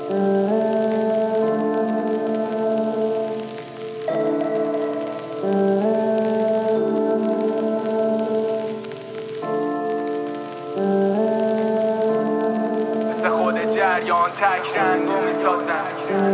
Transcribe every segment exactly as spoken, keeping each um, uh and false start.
مثل خود جریان تک رنگو میسازن.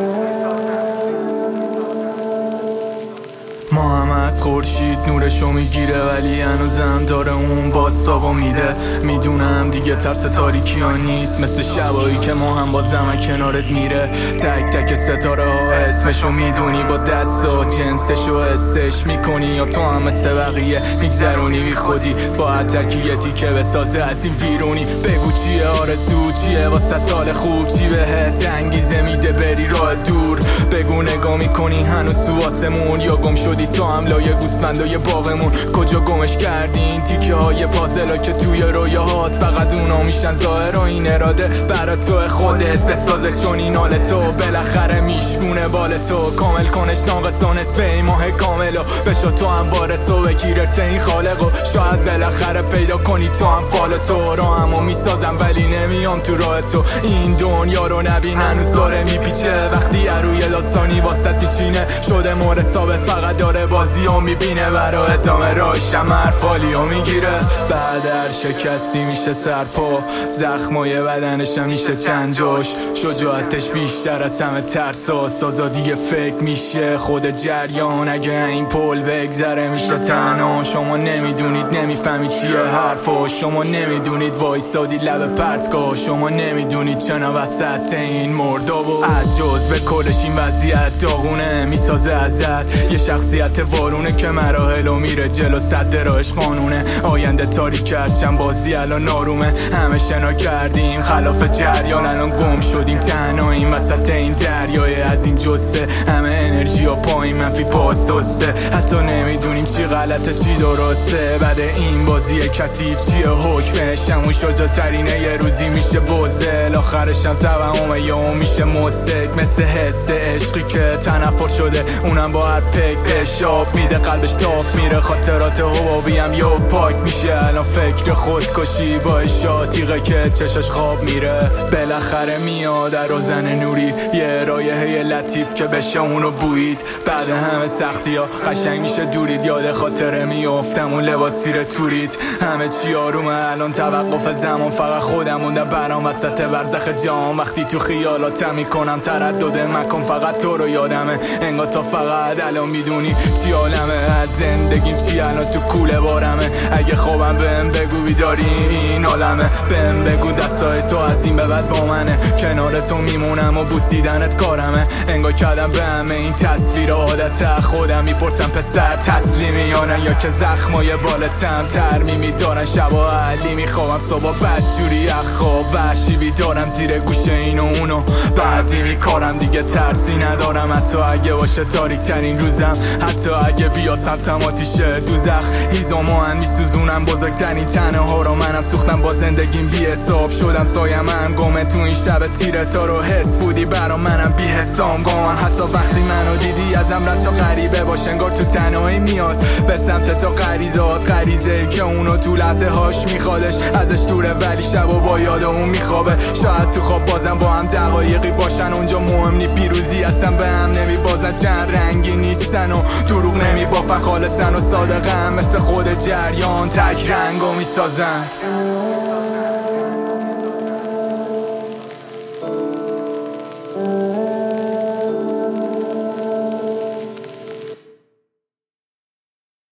ما هم از خورشید نورشو میگیره، ولی هنوزم داره اون بازتابو میده. میدونم دیگه ترس تاریکی ها نیست، مثل شبایی که ما هم با زمن کنارت میره. تک تک ستاره ها اسمشو میدونی، با دستا جنسشو حسش میکنی، یا تو هم مثل بقیه میگذرونی بی خودی با هر ترکیتی که بسازه از این ویرونی. بگو چیه آرزو، چیه واسه حال خوب، چی بهت انگیزه میده بری راه دور. بگو نگاه میکنی هنوز تو آسمون، یا گم شدی تو هم لایه گوسفندای باغمون. کجا گمش کردین تیکه های پازلا که توی رویاهات فقط اونا میشن ظاهر، و این اراده برا تو خودت بسازشون این حال تو. بالاخره میشکونه بال تو، کامل کنش ناقص و نصف این ماه کاملا. بشو تو هم وارث و بگیر سه این خالقو، شاید بالاخره پیدا کنی تو هم فال تو. راهمو میسازم ولی نمیام تو راه تو، این دنیا رو نبین هنوز داره میپیچه. وقتی روی داستانی واسط میچینه شده مورد ثابت، فقط داره بازی رو میبینه. برا ادامه راهشم حرفالی رو میگیره. بعد هر شکستی میشه سرپا، زخمای بدنشم میشه چند جاش. شجاعتش بیشتر از همه ترساست، آزادی فکر میشه خود جریان. اگه این پل بگذره میشه تنها. شما نمیدونید نمیفهمید چیه حرفا، شما نمیدونید وایسادی لب پرتگاه، شما نمیدونید چنا وسط این مردابو. از جزء کلش این وضعیت داغونه، میسازه ازت یه شخصیت وارونه که مراحلو میره جلو، صد راهش قانونه. آینده تاریک هرچند بازی الان نارومه، همه شنا کردیم خلاف جریان، الان گم شدیم تنهاییم وسط این دریای عظیم جسه. همه انرژی و پایین منفی پاسوسه، حتی نمیدونیم چی غلطه چی درسته. بعد این بازی کثیف چیه حکمش، همون شجاع‌ترینه یه روزی میشه بزل، آخرشم توهمه یا میشه مسک. مثل حس عشقی که تنفر شده، اونم با هر پک بهش آب میده، قلبش تاب میره. خاطرات حبابی هم یا پاک میشه، الان فکر خودکشی با اشاتیقه که چشاش خواب میره. بالاخره میاد در روزن نوری یه رایحه لطیف که بشه اونو بویید. بعد همه سختی ها قشنگ میشه دورید، یاد خاطره میافتم اون لباسی رو تورید. همه چی آرومه الان توقف زمان، فقط خودم موندم برام وسط برزخ جام. وقتی تو خیالاتم میکنم تردد مکن، فقط تو رو یادمه انگار تا فقط الان میدونی چی عالمه. از زندگیم چی الان تو کوله بارمه، اگه خوابم بهم بگو بیداری این عالمه. بهم بگو دستای تو از این به بعد با منه، کنار تو میمونم و بوسیدنت کارمه. انگار کردم به همه این تصویر عادت، خودم میپرسم پسر تسلیمی یا نه، یا که زخمای بالتم ترمی میدارن. شبا علی میخوام صبح بدجوری اخواب وحشی بیدارم زیر گوشه اینو اونو. بعدی میکارم دیگه ترسی ندارم، حتی اگه باشه تاریک ترین روزم، حتی اگه بیاد سمتم آتیشه دوزخ. هیزامو هم میسوزونم بزرگترین تنه ها رو، منم سوختم با زندگیم بی حساب شدم سایم هم گمه تو این شب تیره تا رو حس بودی برا منم بی حسام گمان. حتی وقتی منو دیدی ازم رد چا غریبه باشه، انگار تو تنهایی میاد به سمت تو غریزات، غریزه که اونو تو لحظه هاش میخوادش، ازش دوره ولی شبا با یاد اون میخوابه. شاید تو خواب بازم با هم دقایقی باشن، اونجا مهم نی پیروزی اصلا به هم نمیبازن، چند رنگی نیستن و دروغ نمیبافن، خالصن و صادقن مثل خود جریان تک رنگو میسازن.